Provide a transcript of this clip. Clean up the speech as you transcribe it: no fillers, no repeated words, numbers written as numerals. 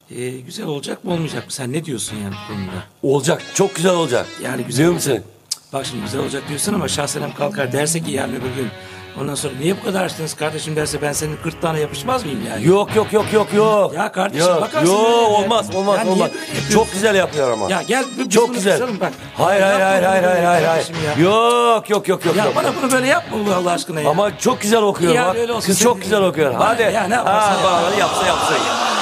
Güzel olacak mı olmayacak mı? Sen ne diyorsun yani bu konuda? Olacak. Çok güzel olacak. Yani güzel Biliyor olacak. musun? Bak şimdi güzel olacak diyorsun ama Şahsenem kalkar derse ki yarın öbür gün. Ondan sonra niye bu kadar açtınız kardeşim derse ben senin 40 tane yapışmaz mıyım yani? Yok yok yok yok yok. Ya kardeşim Yok, bakarsın. yok, öyle. olmaz olmaz Ya niye olmaz. böyle yapıyorsun? Çok güzel yapıyor ama. Ya gel biz Çok bunu güzel. konuşalım bak. Hayır hayır Yapma hayır bunu hayır böyle hayır hayır. kardeşim ya. Yok yok yok yok. Ya yok. bana bunu böyle yapma Allah aşkına ya. Ama çok güzel okuyor Ya bak. öyle olsun, Kız sen çok de- güzel okuyor. Bana Hadi. ya, ne yaparsan yap. Yapsa yapsa.